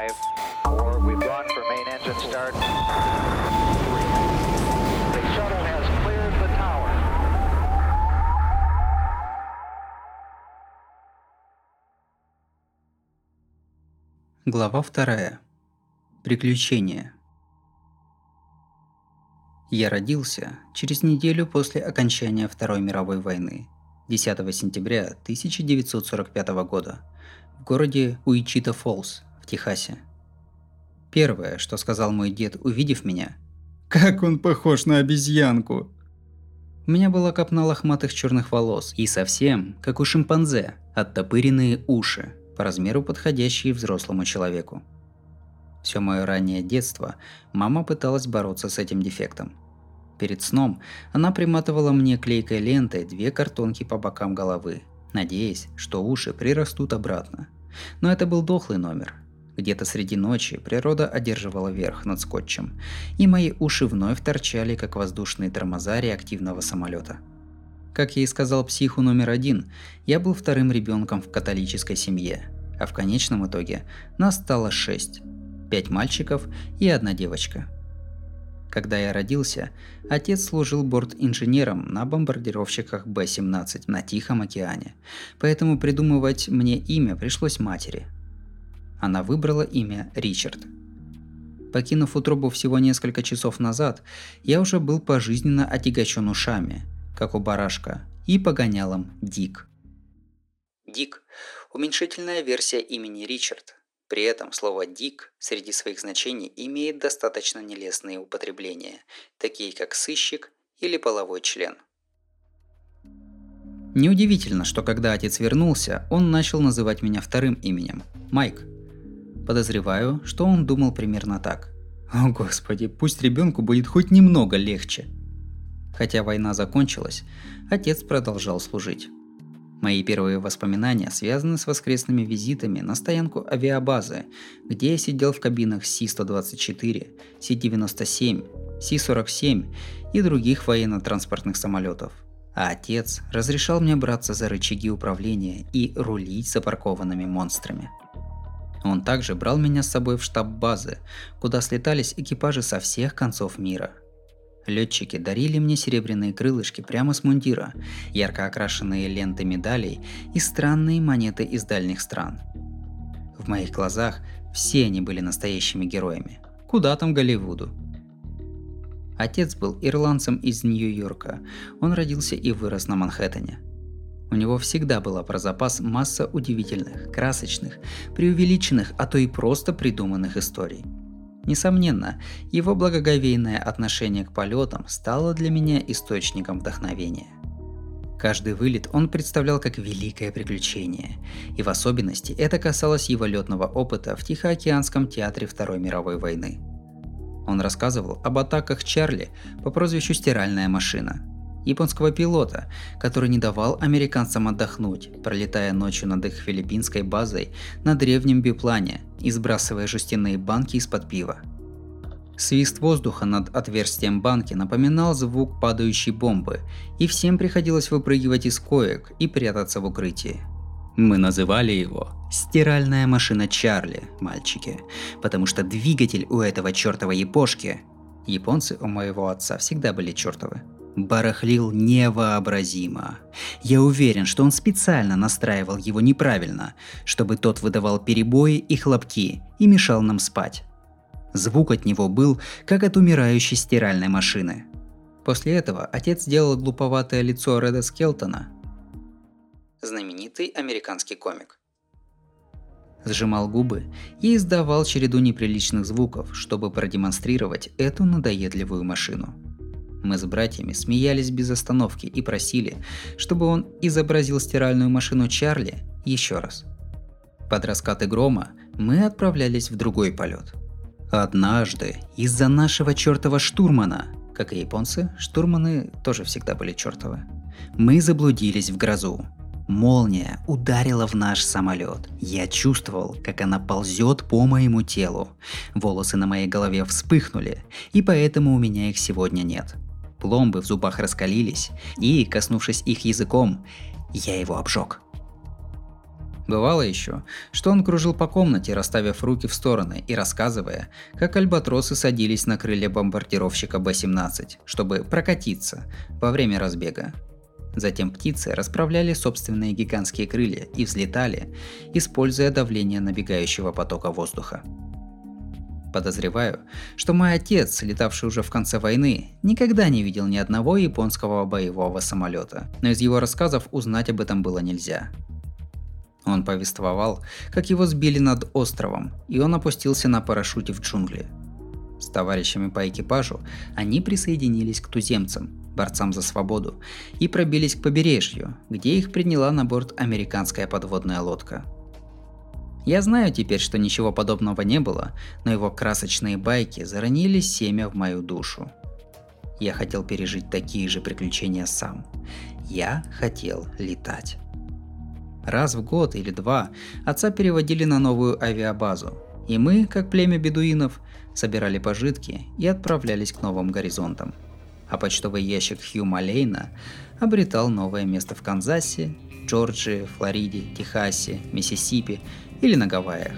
5, 4, we've gone for main engine start. 3. The shuttle has cleared the tower. Глава 2. Приключения. Я родился через неделю после окончания Второй мировой войны, 10 сентября 1945 года, в городе Уичито-Фоллс в Техасе. Первое, что сказал мой дед, увидев меня: «Как он похож на обезьянку!» У меня была копна лохматых черных волос и совсем, как у шимпанзе, оттопыренные уши, по размеру подходящие взрослому человеку. Все мое раннее детство мама пыталась бороться с этим дефектом. Перед сном она приматывала мне клейкой лентой 2 картонки по бокам головы, надеясь, что уши прирастут обратно. Но это был дохлый номер. Где-то среди ночи природа одерживала верх над скотчем, и мои уши вновь торчали, как воздушные тормоза реактивного самолета. Как я и сказал психу номер 1, я был вторым ребенком в католической семье, а в конечном итоге нас стало 6. 5 мальчиков и 1 девочка. Когда я родился, отец служил бортинженером на бомбардировщиках Б-17 на Тихом океане, поэтому придумывать мне имя пришлось матери. Она выбрала имя Ричард. Покинув утробу всего несколько часов назад, я уже был пожизненно отягощен ушами, как у барашка, и погонялом Дик. Дик – уменьшительная версия имени Ричард. При этом слово «дик» среди своих значений имеет достаточно нелестные употребления, такие как «сыщик» или «половой член». Неудивительно, что когда отец вернулся, он начал называть меня вторым именем – Майк. Подозреваю, что он думал примерно так: «О господи, пусть ребенку будет хоть немного легче». Хотя война закончилась, отец продолжал служить. Мои первые воспоминания связаны с воскресными визитами на стоянку авиабазы, где я сидел в кабинах Си-124, Си-97, Си-47 и других военно-транспортных самолетов. А отец разрешал мне браться за рычаги управления и рулить запаркованными монстрами. Он также брал меня с собой в штаб базы, куда слетались экипажи со всех концов мира. Летчики дарили мне серебряные крылышки прямо с мундира, ярко окрашенные ленты медалей и странные монеты из дальних стран. В моих глазах все они были настоящими героями. Куда там Голливуду? Отец был ирландцем из Нью-Йорка. Он родился и вырос на Манхэттене. У него всегда была про запас масса удивительных, красочных, преувеличенных, а то и просто придуманных историй. Несомненно, его благоговейное отношение к полетам стало для меня источником вдохновения. Каждый вылет он представлял как великое приключение, и в особенности это касалось его летного опыта в Тихоокеанском театре Второй мировой войны. Он рассказывал об атаках Чарли по прозвищу «Стиральная машина», японского пилота, который не давал американцам отдохнуть, пролетая ночью над их филиппинской базой на древнем биплане и сбрасывая жестяные банки из-под пива. Свист воздуха над отверстием банки напоминал звук падающей бомбы, и всем приходилось выпрыгивать из коек и прятаться в укрытии. Мы называли его «Стиральная машина Чарли», мальчики, потому что двигатель у этого чертова япошки, японцы у моего отца всегда были чертовы, барахлил невообразимо. Я уверен, что он специально настраивал его неправильно, чтобы тот выдавал перебои и хлопки и мешал нам спать. Звук от него был, как от умирающей стиральной машины. После этого отец сделал глуповатое лицо Реда Скелтона, знаменитый американский комик. Сжимал губы и издавал череду неприличных звуков, чтобы продемонстрировать эту надоедливую машину. Мы с братьями смеялись без остановки и просили, чтобы он изобразил стиральную машину Чарли еще раз. Под раскаты грома мы отправлялись в другой полет. Однажды из-за нашего чертова штурмана, как и японцы, штурманы тоже всегда были чертовы, мы заблудились в грозу. Молния ударила в наш самолет. Я чувствовал, как она ползет по моему телу. Волосы на моей голове вспыхнули, и поэтому у меня их сегодня нет. Пломбы в зубах раскалились, и, коснувшись их языком, я его обжег. Бывало еще, что он кружил по комнате, расставив руки в стороны и рассказывая, как альбатросы садились на крылья бомбардировщика Б-17, чтобы прокатиться во время разбега. Затем птицы расправляли собственные гигантские крылья и взлетали, используя давление набегающего потока воздуха. Подозреваю, что мой отец, летавший уже в конце войны, никогда не видел ни одного японского боевого самолета, но из его рассказов узнать об этом было нельзя. Он повествовал, как его сбили над островом, и он опустился на парашюте в джунгли. С товарищами по экипажу они присоединились к туземцам, борцам за свободу, и пробились к побережью, где их приняла на борт американская подводная лодка. Я знаю теперь, что ничего подобного не было, но его красочные байки заронили семя в мою душу. Я хотел пережить такие же приключения сам. Я хотел летать. Раз в год или два отца переводили на новую авиабазу, и мы, как племя бедуинов, собирали пожитки и отправлялись к новым горизонтам. А почтовый ящик Хью Малейна обретал новое место в Канзасе, Джорджии, Флориде, Техасе, Миссисипи или на Гавайях.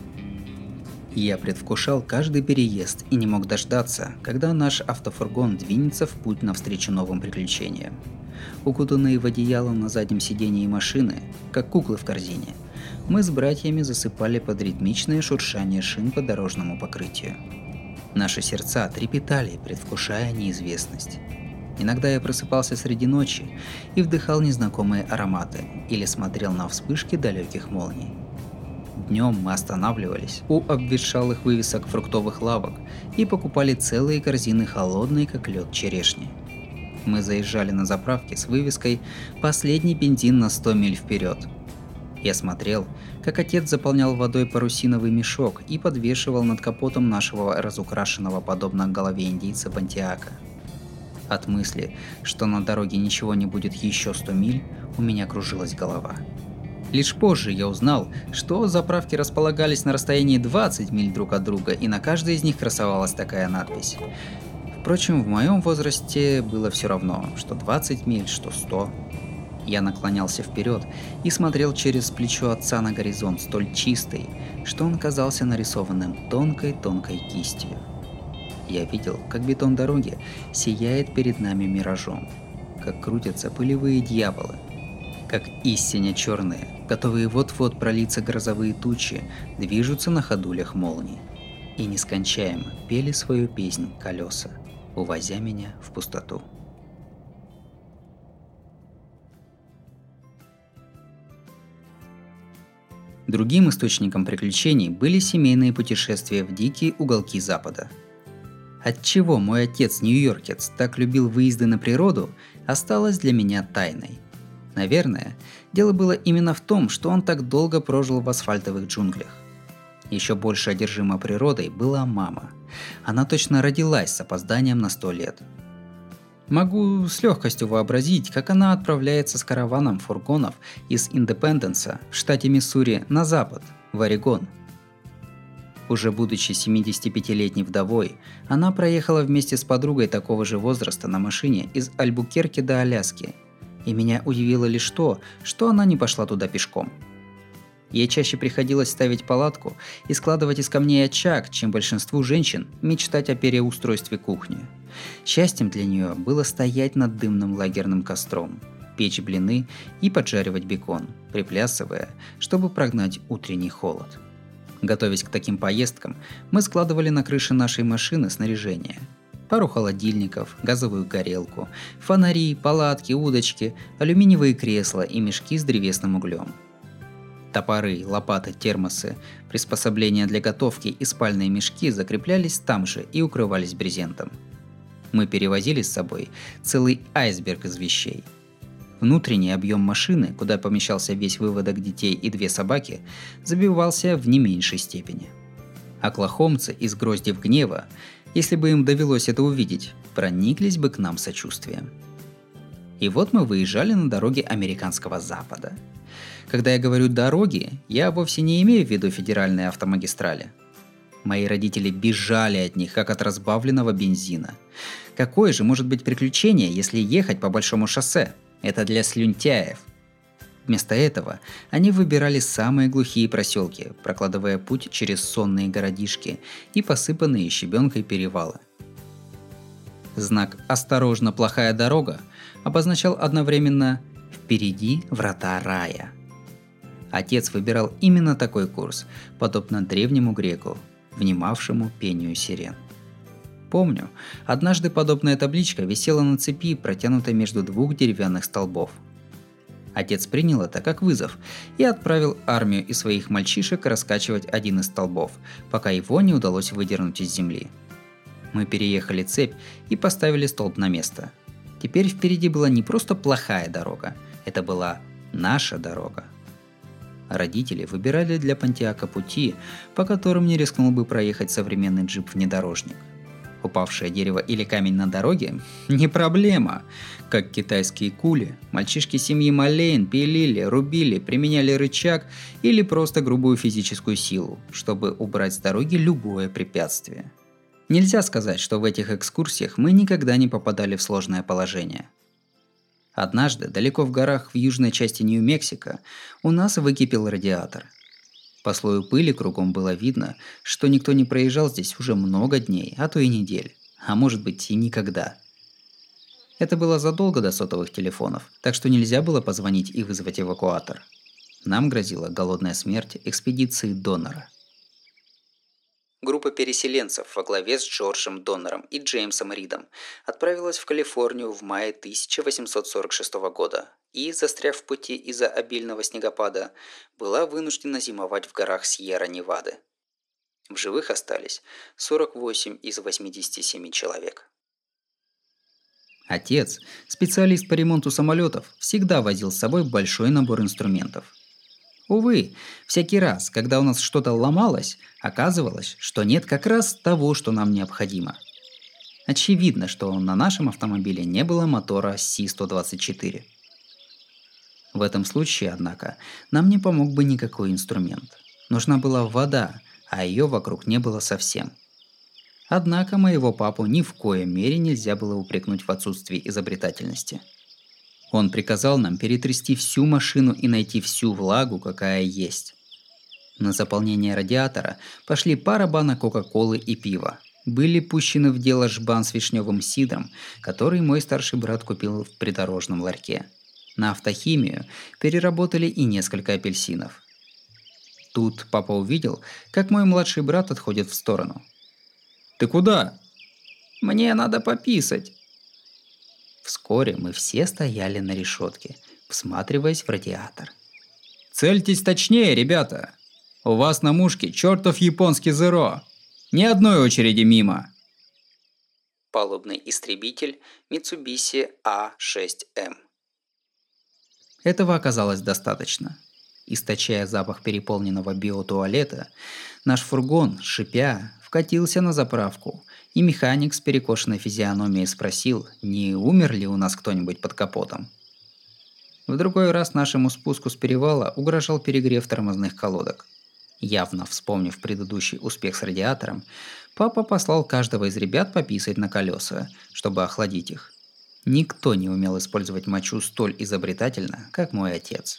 Я предвкушал каждый переезд и не мог дождаться, когда наш автофургон двинется в путь навстречу новым приключениям. Укутанные в одеяло на заднем сидении машины, как куклы в корзине, мы с братьями засыпали под ритмичное шуршание шин по дорожному покрытию. Наши сердца трепетали, предвкушая неизвестность. Иногда я просыпался среди ночи и вдыхал незнакомые ароматы или смотрел на вспышки далеких молний. Днем мы останавливались у обветшалых вывесок фруктовых лавок и покупали целые корзины холодной, как лед, черешни. Мы заезжали на заправки с вывеской «Последний бензин на 100 миль вперед». Я смотрел, как отец заполнял водой парусиновый мешок и подвешивал над капотом нашего разукрашенного подобно голове индийца Пантиака. От мысли, что на дороге ничего не будет еще 100 миль, у меня кружилась голова. Лишь позже я узнал, что заправки располагались на расстоянии 20 миль друг от друга, и на каждой из них красовалась такая надпись. Впрочем, в моем возрасте было все равно, что 20 миль, что 100. Я наклонялся вперед и смотрел через плечо отца на горизонт столь чистый, что он казался нарисованным тонкой-тонкой кистью. Я видел, как бетон дороги сияет перед нами миражом, как крутятся пылевые дьяволы, как истинно черные, готовые вот-вот пролиться грозовые тучи, движутся на ходулях молний. И нескончаемо пели свою песнь колеса, увозя меня в пустоту. Другим источником приключений были семейные путешествия в дикие уголки Запада. Отчего мой отец-нью-йоркец так любил выезды на природу, осталось для меня тайной. Наверное, дело было именно в том, что он так долго прожил в асфальтовых джунглях. Еще больше одержима природой была мама. Она точно родилась с опозданием на 100 лет. Могу с легкостью вообразить, как она отправляется с караваном фургонов из Индепенденса в штате Миссури на запад, в Орегон. Уже будучи 75-летней вдовой, она проехала вместе с подругой такого же возраста на машине из Альбукерке до Аляски. И меня удивило лишь то, что она не пошла туда пешком. Ей чаще приходилось ставить палатку и складывать из камней очаг, чем большинству женщин мечтать о переустройстве кухни. Счастьем для нее было стоять над дымным лагерным костром, печь блины и поджаривать бекон, приплясывая, чтобы прогнать утренний холод. Готовясь к таким поездкам, мы складывали на крыше нашей машины снаряжение. Пару холодильников, газовую горелку, фонари, палатки, удочки, алюминиевые кресла и мешки с древесным углем. Топоры, лопаты, термосы, приспособления для готовки и спальные мешки закреплялись там же и укрывались брезентом. Мы перевозили с собой целый айсберг из вещей. Внутренний объем машины, куда помещался весь выводок детей и 2 собаки, забивался в не меньшей степени. Оклахомцы из гроздьев гнева, если бы им довелось это увидеть, прониклись бы к нам сочувствием. И вот мы выезжали на дороге американского Запада. Когда я говорю «дороги», я вовсе не имею в виду федеральные автомагистрали. Мои родители бежали от них, как от разбавленного бензина. Какое же может быть приключение, если ехать по большому шоссе? Это для слюнтяев. Вместо этого они выбирали самые глухие проселки, прокладывая путь через сонные городишки и посыпанные щебенкой перевалы. Знак «Осторожно, плохая дорога» обозначал одновременно «Впереди врата рая». Отец выбирал именно такой курс, подобно древнему греку, внимавшему пению сирен. Помню, однажды подобная табличка висела на цепи, протянутой между двух деревянных столбов. Отец принял это как вызов и отправил армию из своих мальчишек раскачивать один из столбов, пока его не удалось выдернуть из земли. Мы переехали цепь и поставили столб на место. Теперь впереди была не просто плохая дорога, это была наша дорога. Родители выбирали для Понтиака пути, по которым не рискнул бы проехать современный джип-внедорожник. Упавшее дерево или камень на дороге – не проблема. Как китайские кули, мальчишки семьи Малейн пилили, рубили, применяли рычаг или просто грубую физическую силу, чтобы убрать с дороги любое препятствие. Нельзя сказать, что в этих экскурсиях мы никогда не попадали в сложное положение. Однажды, далеко в горах в южной части Нью-Мексико, у нас выкипел радиатор. По слою пыли кругом было видно, что никто не проезжал здесь уже много дней, а то и недель, а может быть и никогда. Это было задолго до сотовых телефонов, так что нельзя было позвонить и вызвать эвакуатор. Нам грозила голодная смерть экспедиции Доннера. Группа переселенцев во главе с Джорджем Доннером и Джеймсом Ридом отправилась в Калифорнию в мае 1846 года и, застряв в пути из-за обильного снегопада, была вынуждена зимовать в горах Сьерра-Невады. В живых остались 48 из 87 человек. Отец, специалист по ремонту самолетов, всегда возил с собой большой набор инструментов. Увы, всякий раз, когда у нас что-то ломалось, оказывалось, что нет как раз того, что нам необходимо. Очевидно, что на нашем автомобиле не было мотора Си-124. В этом случае, однако, нам не помог бы никакой инструмент. Нужна была вода, а ее вокруг не было совсем. Однако моего папу ни в коей мере нельзя было упрекнуть в отсутствии изобретательности. Он приказал нам перетрясти всю машину и найти всю влагу, какая есть. На заполнение радиатора пошли пара банок Кока-Колы и пива. Были пущены в дело жбан с вишневым сидром, который мой старший брат купил в придорожном ларьке. На автохимию переработали и несколько апельсинов. Тут папа увидел, как мой младший брат отходит в сторону. «Ты куда?» «Мне надо пописать». Вскоре мы все стояли на решетке, всматриваясь в радиатор. «Цельтесь точнее, ребята! У вас на мушке чертов японский Зеро! Ни одной очереди мимо!» Палубный истребитель Mitsubishi A6M. Этого оказалось достаточно. Источая запах переполненного биотуалета, наш фургон, шипя, вкатился на заправку, и механик с перекошенной физиономией спросил, не умер ли у нас кто-нибудь под капотом. В другой раз нашему спуску с перевала угрожал перегрев тормозных колодок. Явно вспомнив предыдущий успех с радиатором, папа послал каждого из ребят пописать на колеса, чтобы охладить их. Никто не умел использовать мочу столь изобретательно, как мой отец.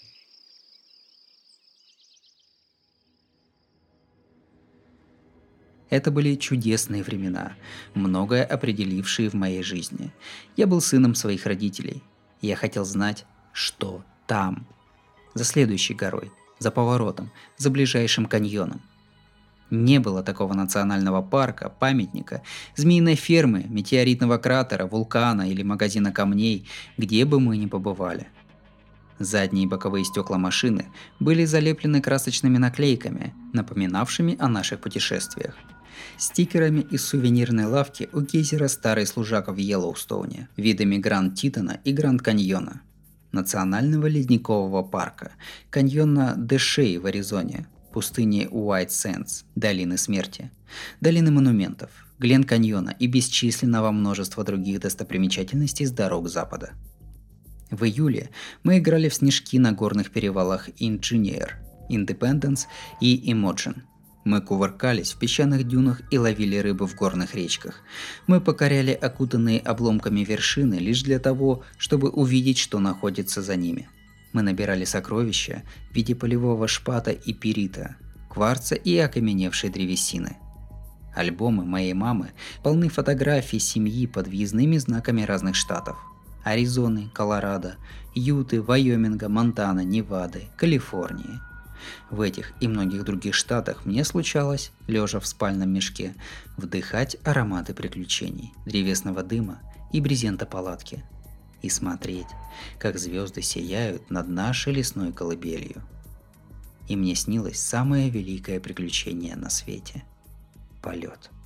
Это были чудесные времена, многое определившие в моей жизни. Я был сыном своих родителей. Я хотел знать, что там. За следующей горой, за поворотом, за ближайшим каньоном. Не было такого национального парка, памятника, змеиной фермы, метеоритного кратера, вулкана или магазина камней, где бы мы ни побывали. Задние и боковые стекла машины были залеплены красочными наклейками, напоминавшими о наших путешествиях. Стикерами из сувенирной лавки у гейзера старый служака в Йеллоустоуне, видами Гранд-Титана и Гранд-Каньона, национального ледникового парка, каньона Дэшей в Аризоне, пустыни Уайт Сэндс, долины смерти, долины монументов, Глен-Каньона и бесчисленного множества других достопримечательностей с дорог Запада. В июле мы играли в снежки на горных перевалах Инженер, Индепенденс и Имоджен. Мы кувыркались в песчаных дюнах и ловили рыбу в горных речках. Мы покоряли окутанные обломками вершины лишь для того, чтобы увидеть, что находится за ними. Мы набирали сокровища в виде полевого шпата и пирита, кварца и окаменевшей древесины. Альбомы моей мамы полны фотографий семьи под въездными знаками разных штатов. Аризоны, Колорадо, Юты, Вайоминга, Монтана, Невады, Калифорнии. В этих и многих других штатах мне случалось, лежа в спальном мешке, вдыхать ароматы приключений, древесного дыма и брезента палатки. И смотреть, как звезды сияют над нашей лесной колыбелью. И мне снилось самое великое приключение на свете – полет.